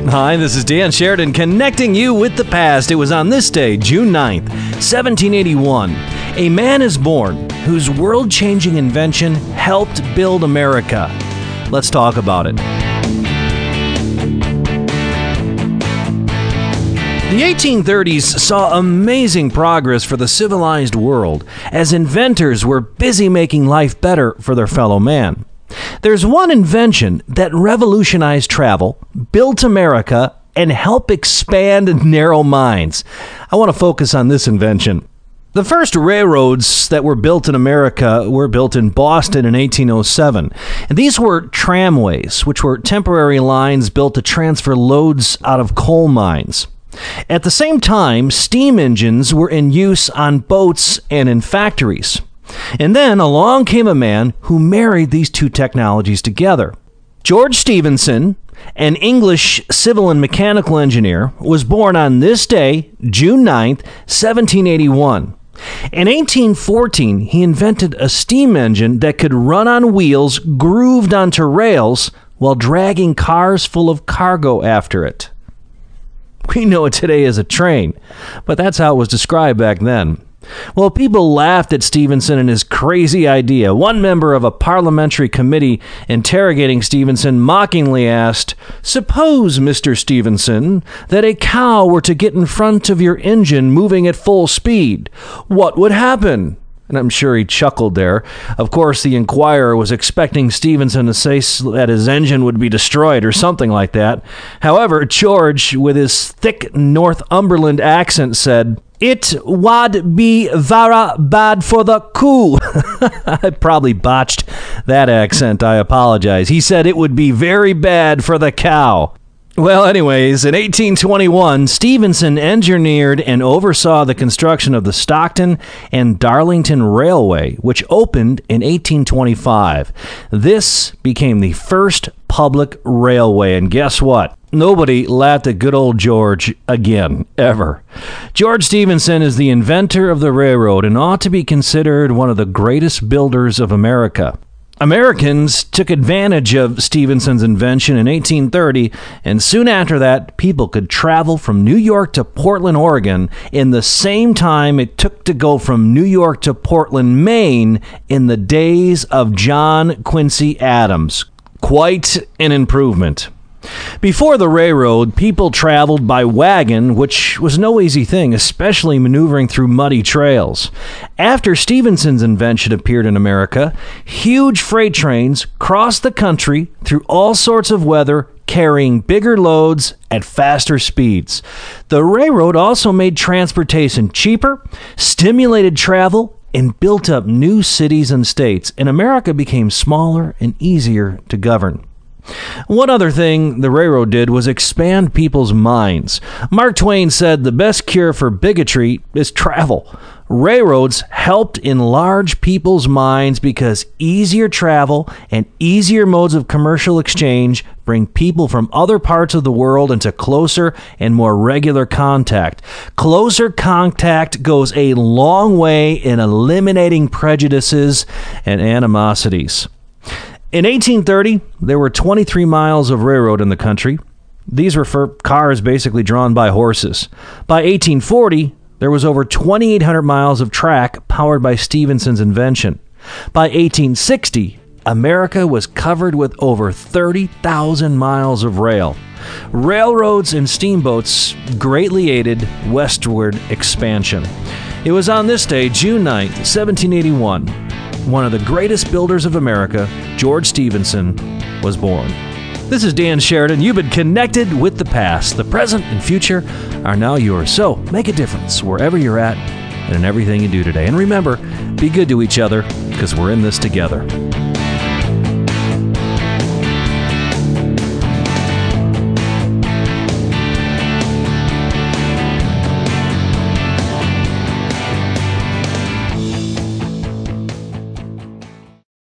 Hi, this is Dan Sheridan connecting you with the past. It was on this day, June 9th, 1781. A man is born whose world-changing invention helped build America. Let's talk about it. The 1830s saw amazing progress for the civilized world as inventors were busy making life better for their fellow man. There's one invention that revolutionized travel, built America, and helped expand narrow minds. I want to focus on this invention. The first railroads that were built in America were built in Boston in 1807. And these were tramways, which were temporary lines built to transfer loads out of coal mines. At the same time, steam engines were in use on boats and in factories. And then along came a man who married these two technologies together. George Stephenson, an English civil and mechanical engineer, was born on this day, June 9th, 1781. In 1814, he invented a steam engine that could run on wheels grooved onto rails while dragging cars full of cargo after it. We know it today as a train, but that's how it was described back then. Well, people laughed at Stephenson and his crazy idea. One member of a parliamentary committee interrogating Stephenson mockingly asked, "Suppose, Mr. Stephenson, that a cow were to get in front of your engine moving at full speed. What would happen?" And I'm sure he chuckled there. Of course, the inquirer was expecting Stephenson to say that his engine would be destroyed or something like that. However, George, with his thick Northumberland accent, said, "It would be very bad for the cow." I probably botched that accent. I apologize. He said it would be very bad for the cow. Well, anyways, in 1821, Stephenson engineered and oversaw the construction of the Stockton and Darlington Railway, which opened in 1825. This became the first public railway, and guess what? Nobody laughed at good old George again, ever. George Stephenson is the inventor of the railroad and ought to be considered one of the greatest builders of America. Americans took advantage of Stephenson's invention in 1830, and soon after that, people could travel from New York to Portland, Oregon, in the same time it took to go from New York to Portland, Maine, in the days of John Quincy Adams. Quite an improvement. Before the railroad, people traveled by wagon, which was no easy thing, especially maneuvering through muddy trails. After Stephenson's invention appeared in America, huge freight trains crossed the country through all sorts of weather, carrying bigger loads at faster speeds. The railroad also made transportation cheaper, stimulated travel, and built up new cities and states, and America became smaller and easier to govern. One other thing the railroad did was expand people's minds. Mark Twain said the best cure for bigotry is travel. Railroads helped enlarge people's minds because easier travel and easier modes of commercial exchange bring people from other parts of the world into closer and more regular contact. Closer contact goes a long way in eliminating prejudices and animosities. In 1830, there were 23 miles of railroad in the country. These were for cars basically drawn by horses. By 1840, there was over 2,800 miles of track powered by Stephenson's invention. By 1860, America was covered with over 30,000 miles of rail. Railroads and steamboats greatly aided westward expansion. It was on this day, June 9th, 1781, one of the greatest builders of America, George Stephenson, was born. This is Dan Sheridan. You've been connected with the past. The present and future are now yours. So make a difference wherever you're at and in everything you do today. And remember, be good to each other because we're in this together.